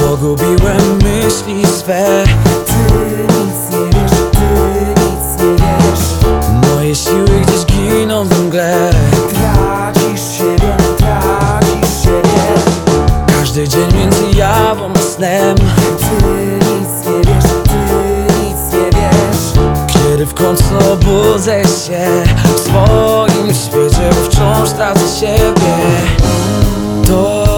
Pogubiłem myśli swe. Ty nic nie wiesz, ty nic nie wiesz. Moje siły gdzieś giną w mgle. Tracisz siebie, tracisz siebie. Każdy dzień między jawą a snem. Ty nic nie wiesz, ty nic nie wiesz. Kiedy w końcu obudzę się w swoim świecie, bo wciąż tracę siebie. To